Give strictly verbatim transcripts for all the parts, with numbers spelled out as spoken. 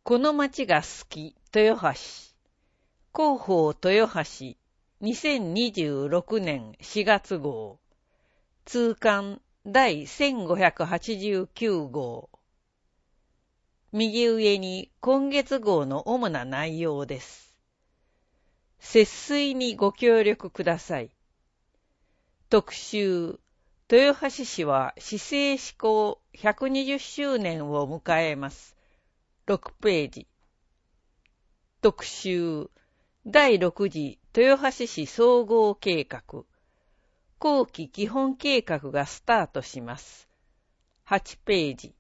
この街が好き、豊橋。広報豊橋、にせんにじゅうろくねんしがつ号。通刊第せんごひゃくはちじゅうきゅう号。右上に今月号の主な内容です。節水にご協力ください。特集、豊橋市は市政施行ひゃくにじゅっしゅうねんを迎えます。ろくページ。特集、だいろく次豊橋市総合計画。後期基本計画がスタートします。はちページ。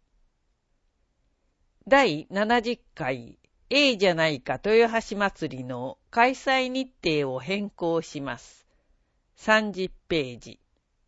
だいななじゅっかい、ええじゃないか豊橋祭りの開催日程を変更します。さんじゅっページ。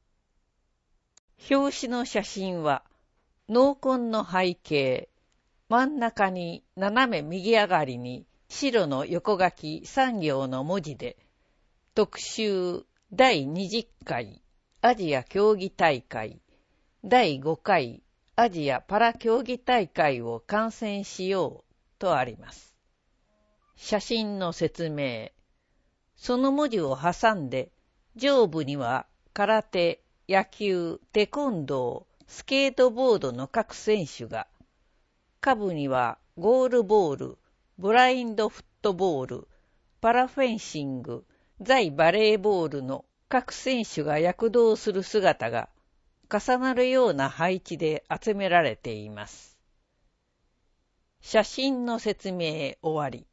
表紙の写真は、濃紺の背景、真ん中に斜め右上がりに白の横書きさん行の文字で、特集だいにじゅっかいアジア競技大会、だいごかいアジアパラ競技大会を観戦しようとあります。写真の説明。その文字を挟んで、上部には空手、野球、テコンドー、スケートボードの各選手が、下部にはゴールボール、ブラインドフットボール、パラフェンシング、在バレーボールの各選手が躍動する姿が重なるような配置で集められています。写真の説明終わり。